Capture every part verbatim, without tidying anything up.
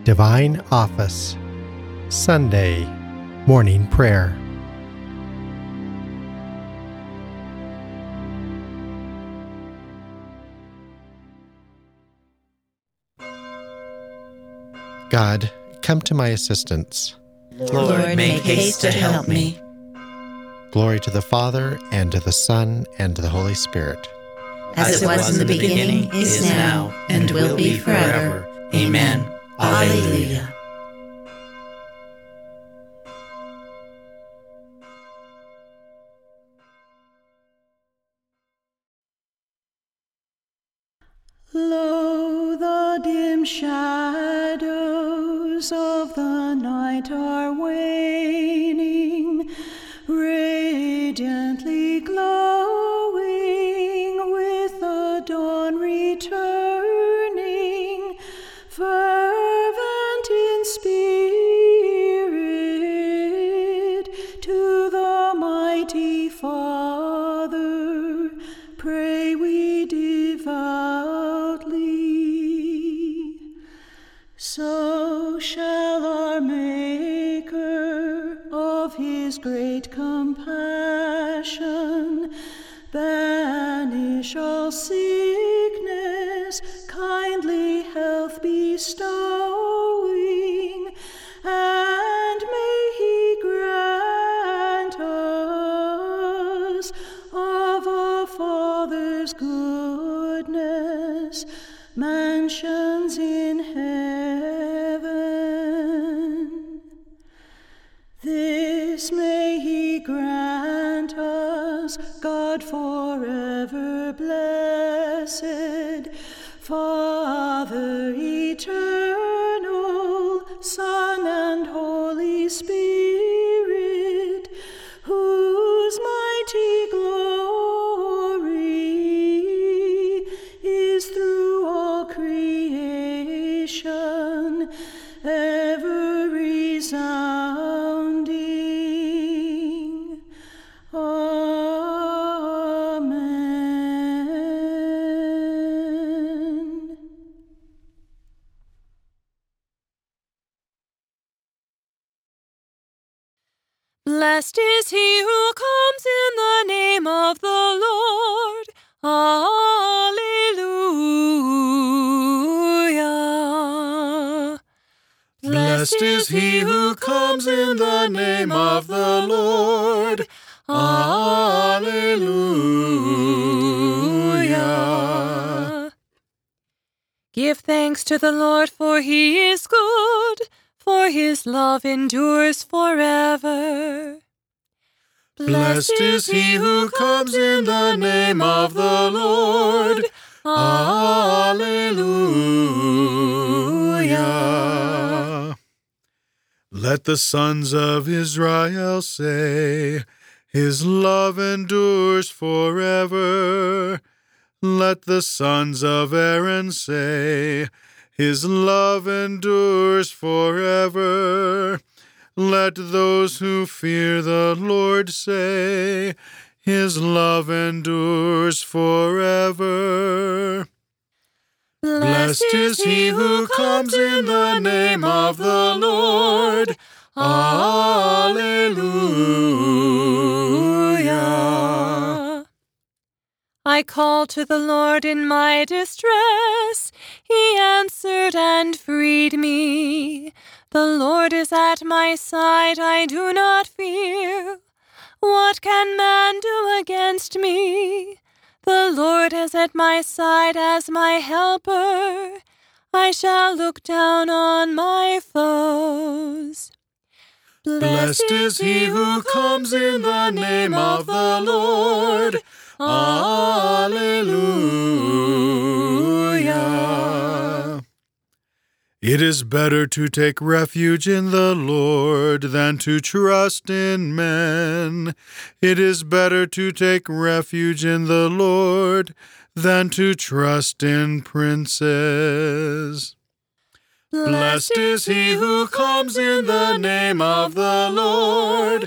Divine Office, Sunday Morning Prayer. God, come to my assistance. Lord, make haste to help me. Glory to the Father, and to the Son, and to the Holy Spirit. As it was in the beginning, is now, and will be forever. Amen. Alleluia. Lo, the dim shadows of the night are waning, radiantly glowing with the dawn returning, fervent in spirit, to the mighty Father pray we devoutly. So shall our Maker of his great compassion banish all sickness, kindly health bestowing, and may he grant us of a Father's goodness mansions in heaven. This may he grant us, God forever blessed, Father eternal, Son and Holy Spirit, whose mighty glory is through all creation ever resounding. Amen. Blessed is he who comes in the name of the Lord. Alleluia. Blessed is he who comes in the name of the Lord. Alleluia. Give thanks to the Lord, for he is good, for his love endures forever. Blessed is he who comes in the name of the Lord. Alleluia. Let the sons of Israel say, his love endures forever. Let the sons of Aaron say, his love endures forever. Let those who fear the Lord say, his love endures forever. Blessed is he who comes in the name of the Lord. Alleluia. I called to the Lord in my distress. He answered and freed me. The Lord is at my side, I do not fear. What can man do against me? The Lord is at my side as my helper. I shall look down on my foes. Blessed is he who comes in the name of the Lord. Alleluia. It is better to take refuge in the Lord than to trust in men. It is better to take refuge in the Lord than to trust in princes. Blessed is he who comes in the name of the Lord.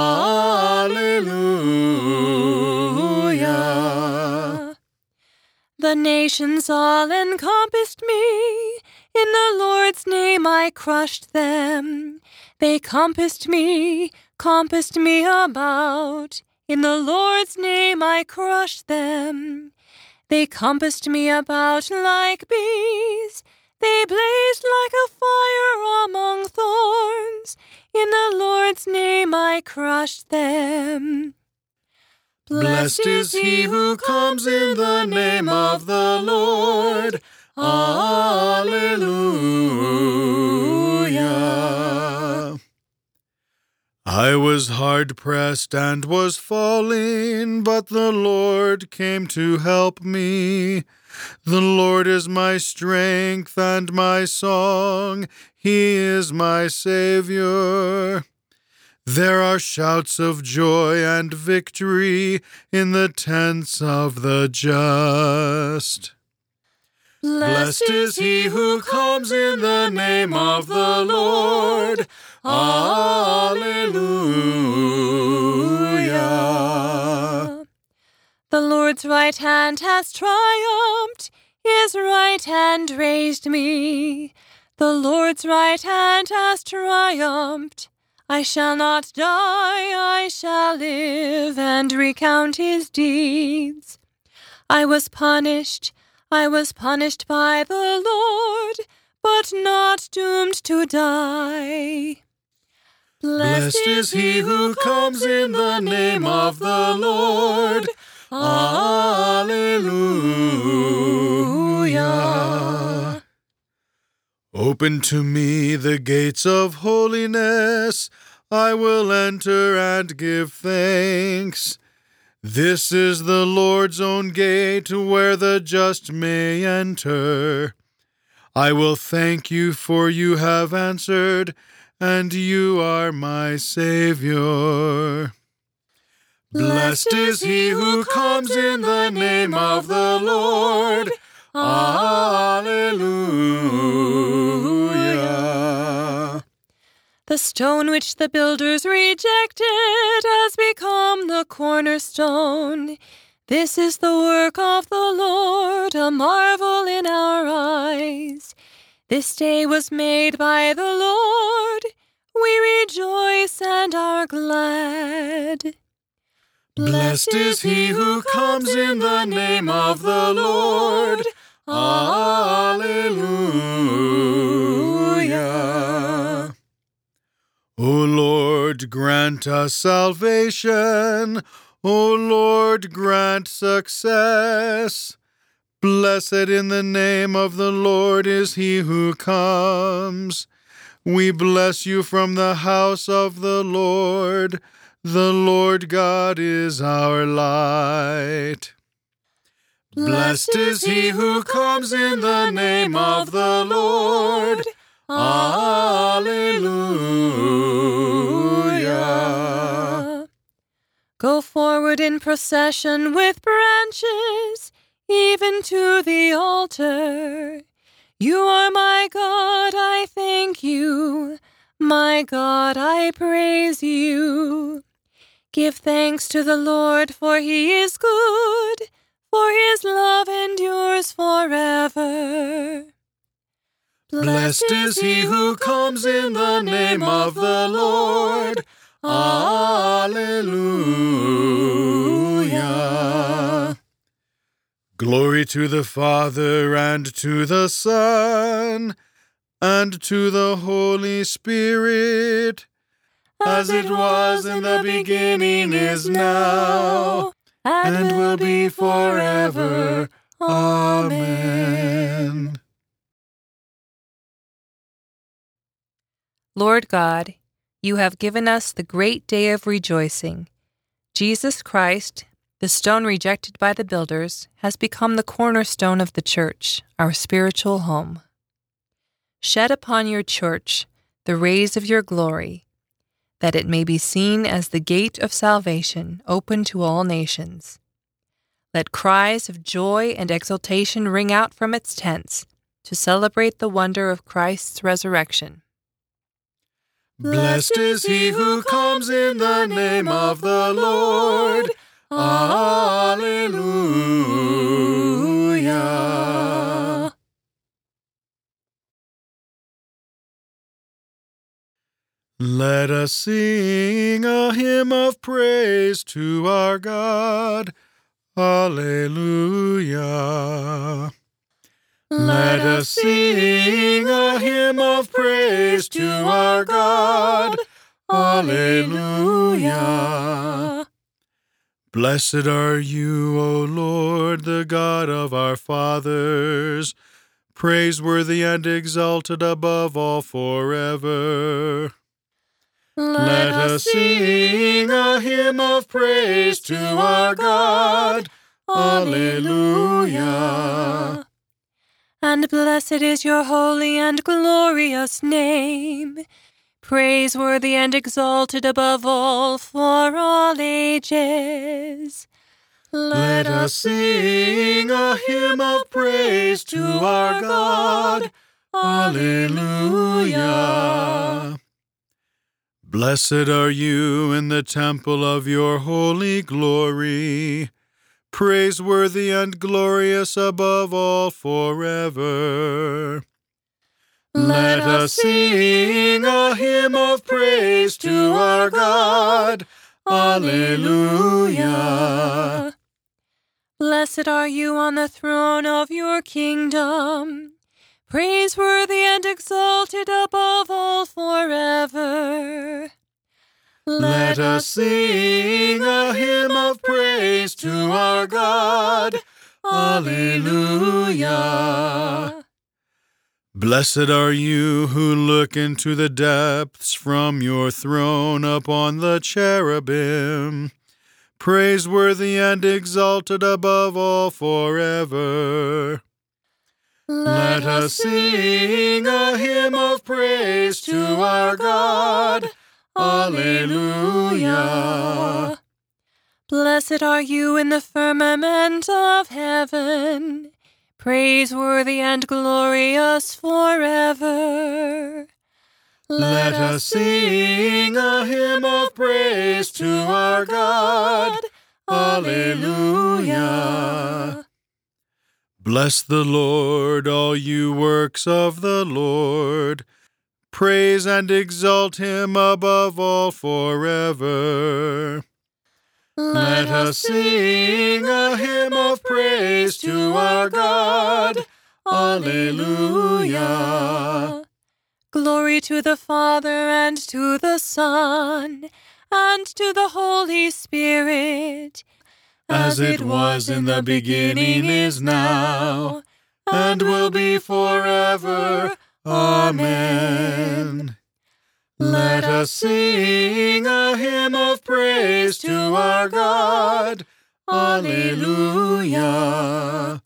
Alleluia. The nations all encompassed me. In the Lord's name I crushed them. They compassed me, compassed me about. In the Lord's name I crushed them. They compassed me about like bees. They blazed like a fire among thorns. In the Lord's name I crushed them. Blessed is he who comes in the name of the Lord. Alleluia. I was hard-pressed and was falling, but the Lord came to help me. The Lord is my strength and my song. He is my Savior. There are shouts of joy and victory in the tents of the just. Blessed is he who comes in the name of the Lord. Alleluia. The Lord's right hand has triumphed. His right hand raised me. The Lord's right hand has triumphed. I shall not die, I shall live and recount his deeds. I was punished, I was punished by the Lord, but not doomed to die. Blessed is he who comes in the name of the Lord. Alleluia. Open to me the gates of holiness. I will enter and give thanks. This is the Lord's own gate where the just may enter. I will thank you, for you have answered, and you are my Savior. Blessed is he who comes in the name of the Lord. Alleluia. The stone which the builders rejected has become the cornerstone. This is the work of the Lord, a marvel in our eyes. This day was made by the Lord. We rejoice and are glad. Blessed is he who comes in the name of the Lord. Alleluia. O Lord, grant us salvation. O Lord, grant success. Blessed in the name of the Lord is he who comes. We bless you from the house of the Lord. The Lord God is our light. Blessed is he who comes in the name of the Lord. Alleluia. Go forward in procession with branches, even to the altar. You are my God, I thank you. My God, I praise you. Give thanks to the Lord, for he is good, for his love endures forever. Blessed is he who comes in the name of the Lord. Alleluia. Glory to the Father, and to the Son, and to the Holy Spirit, as it was in the beginning, is now, and will be forever. Amen. Lord God, you have given us the great day of rejoicing. Jesus Christ, the stone rejected by the builders, has become the cornerstone of the church, our spiritual home. Shed upon your church the rays of your glory, that it may be seen as the gate of salvation open to all nations. Let cries of joy and exultation ring out from its tents to celebrate the wonder of Christ's resurrection. Blessed is he who comes in the name of the Lord. Alleluia. Let us sing a hymn of praise to our God. Alleluia. Let us sing a hymn of praise to our God. Alleluia. Blessed are you, O Lord, the God of our fathers, praiseworthy and exalted above all forever. Let us sing a hymn of praise to our God. Alleluia. And blessed is your holy and glorious name, praiseworthy and exalted above all for all ages. Let us sing a hymn of praise to our God. Alleluia. Blessed are you in the temple of your holy glory, praiseworthy and glorious above all forever. Let us sing a hymn of praise to our God. Alleluia. Blessed are you on the throne of your kingdom, praiseworthy and exalted above all forever. Let us sing a hymn of praise to our God. Alleluia. Blessed are you who look into the depths from your throne upon the cherubim, praiseworthy and exalted above all forever. Let us sing a hymn of praise to our God. Alleluia. Blessed are you in the firmament of heaven, praiseworthy and glorious forever. Let us sing a hymn of praise to our God. Alleluia. Bless the Lord, all you works of the Lord. Praise and exalt him above all forever. Let us sing a hymn of praise to our God. Alleluia. Glory to the Father, and to the Son, and to the Holy Spirit, as it was in the beginning, is now, and will be forever. Amen. Let us sing a hymn of praise to our God. Alleluia.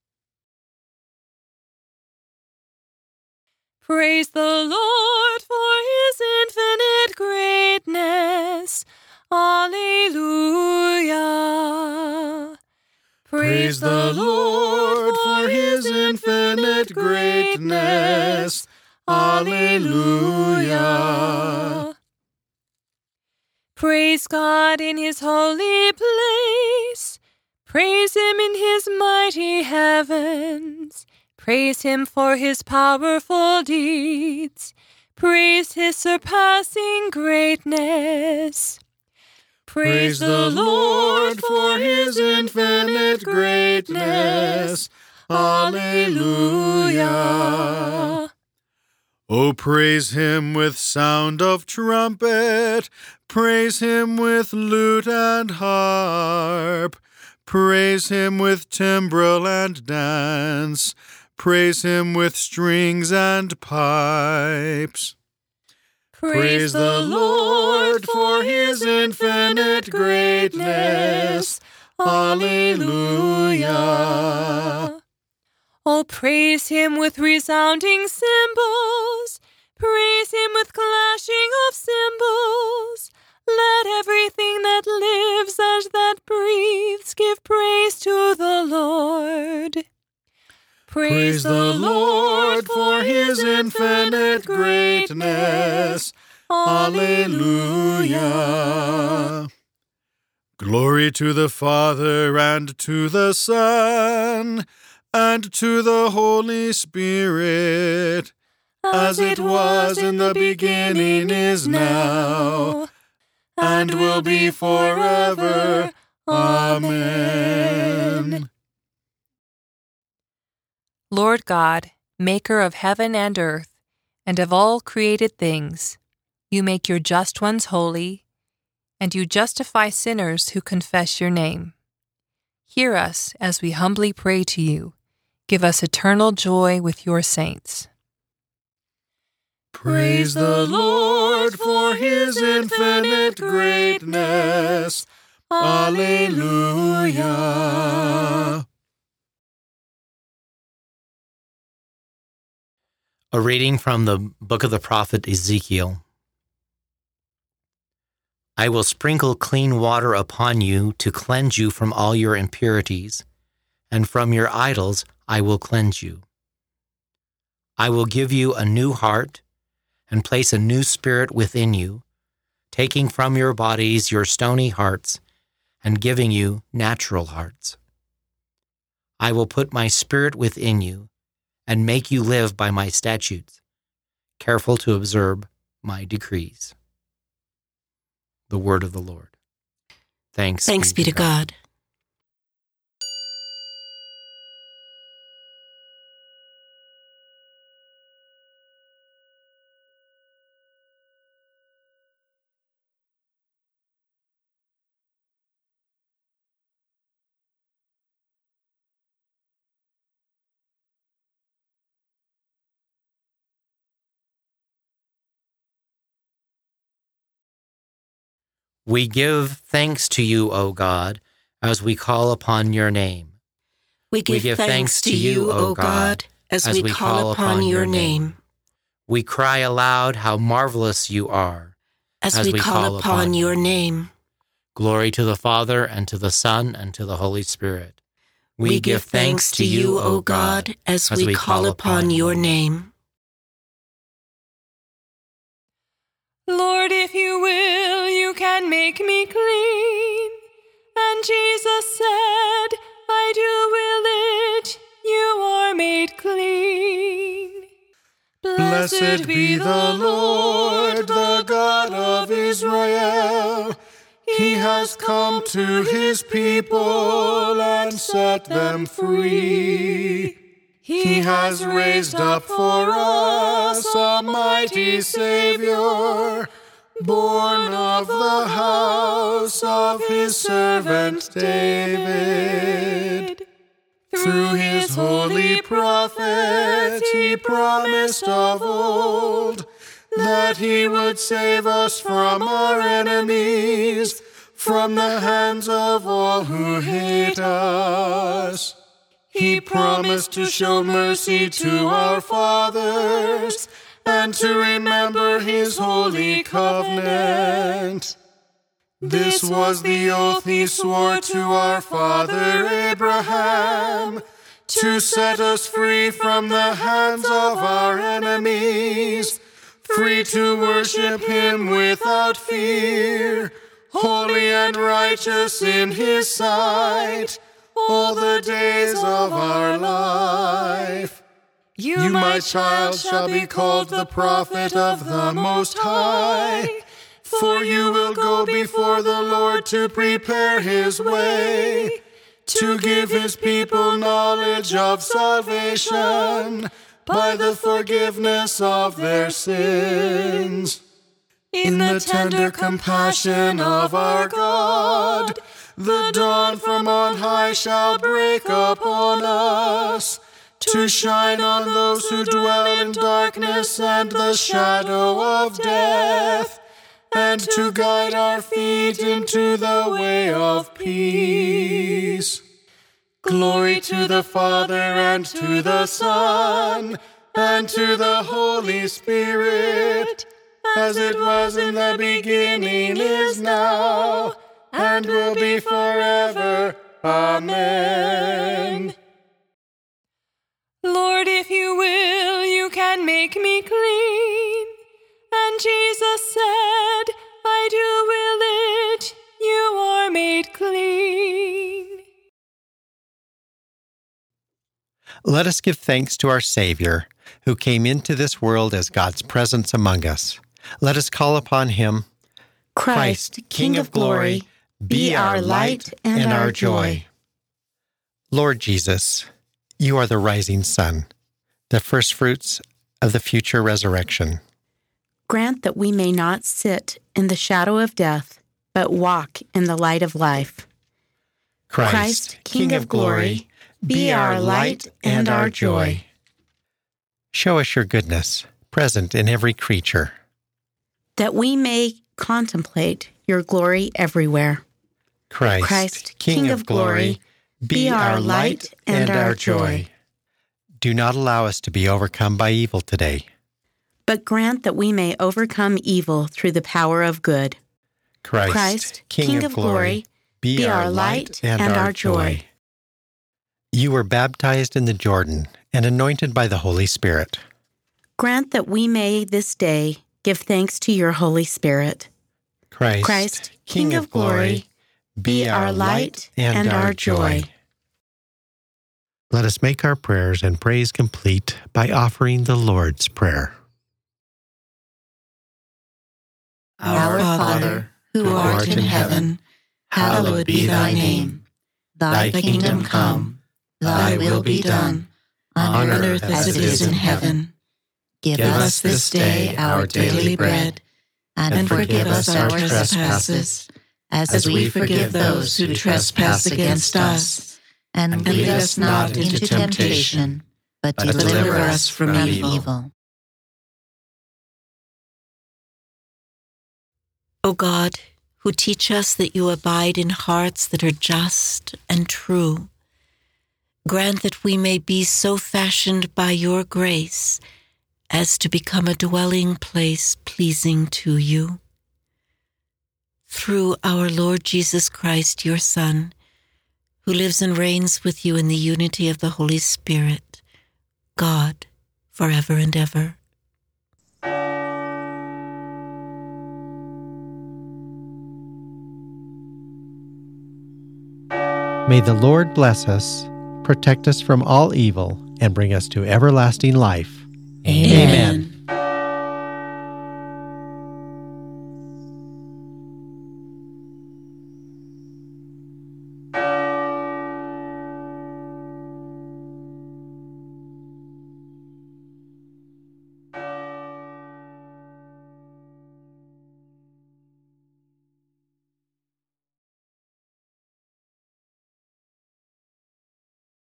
Praise the Lord for his infinite greatness. Alleluia. Praise the Lord for his infinite greatness. Alleluia. Praise God in his holy place. Praise him in his mighty heavens. Praise him for his powerful deeds. Praise his surpassing greatness. Praise the Lord for his infinite greatness. Alleluia. Oh, praise him with sound of trumpet. Praise him with lute and harp. Praise him with timbrel and dance. Praise him with strings and pipes. Praise the Lord for his infinite greatness. Alleluia. Oh, praise him with resounding cymbals. Praise him with clashing of cymbals. Let everything that lives and that breathes give praise to the Lord. Praise the Lord for his infinite greatness. Alleluia. Glory to the Father, and to the Son, and to the Holy Spirit, as it was in the beginning, is now, and will be forever. Amen. Lord God, maker of heaven and earth, and of all created things, you make your just ones holy, and you justify sinners who confess your name. Hear us as we humbly pray to you. Give us eternal joy with your saints. Praise the Lord for his infinite greatness. Alleluia. A reading from the book of the prophet Ezekiel. I will sprinkle clean water upon you to cleanse you from all your impurities, and from your idols I will cleanse you. I will give you a new heart and place a new spirit within you, taking from your bodies your stony hearts and giving you natural hearts. I will put my spirit within you and make you live by my statutes, careful to observe my decrees. The word of the Lord. Thanks, Thanks be to God. We give thanks to you, O God, as we call upon your name. We give, we give thanks, thanks to you, O God, as, as we, we call, call upon your name. name. We cry aloud how marvelous you are, as, as we, we call, call upon, upon your name. Glory to the Father, and to the Son, and to the Holy Spirit. We, we give thanks to you, O God, as, as we call upon your name. Lord, if you will, you can make me clean. And Jesus said, I do will it, you are made clean. Blessed be the Lord, the God of Israel. He has come to his people and set them free. He has raised up for us a mighty Savior, born of the house of his servant David. Through his holy prophets he promised of old that he would save us from our enemies, from the hands of all who hate us. He promised to show mercy to our fathers and to remember his holy covenant. This was the oath he swore to our father Abraham, to set us free from the hands of our enemies, free to worship him without fear, holy and righteous in his sight, all the days of our life. You, you, my child, shall be called the prophet of the Most High, for you will go before the Lord to prepare his way, to give his people knowledge of salvation by the forgiveness of their sins. In the tender compassion of our God, the dawn from on high shall break upon us, to shine on those who dwell in darkness and the shadow of death, and to guide our feet into the way of peace. Glory to the Father, and to the Son, and to the Holy Spirit, as it was in the beginning, is now, and will be forever. Amen. Lord, if you will, you can make me clean. And Jesus said, I do will it, you are made clean. Let us give thanks to our Savior, who came into this world as God's presence among us. Let us call upon him. Christ, King of glory, be our light and our joy. Lord Jesus, you are the rising sun, the firstfruits of the future resurrection. Grant that we may not sit in the shadow of death, but walk in the light of life. Christ, Christ, King of glory, be our light and our joy. Show us your goodness, present in every creature. That we may contemplate your glory everywhere. Christ, Christ, King of glory, be our light and our joy. Do not allow us to be overcome by evil today. But grant that we may overcome evil through the power of good. Christ, Christ, King of glory, be our light and our joy. You were baptized in the Jordan and anointed by the Holy Spirit. Grant that we may this day give thanks to your Holy Spirit. Christ, Christ, King of glory, be our light and our joy. Let us make our prayers and praise complete by offering the Lord's Prayer. Our Father, who art in heaven, hallowed be thy name. Thy kingdom come, thy will be done, on earth as it is in heaven. Give us this day our daily bread, and forgive us our trespasses, as we forgive those who trespass against us. And lead us not into temptation, but deliver us from evil. O God, who teach us that you abide in hearts that are just and true, grant that we may be so fashioned by your grace as to become a dwelling place pleasing to you. Through our Lord Jesus Christ, your Son, who lives and reigns with you in the unity of the Holy Spirit, God, forever and ever. May the Lord bless us, protect us from all evil, and bring us to everlasting life. Amen. Amen.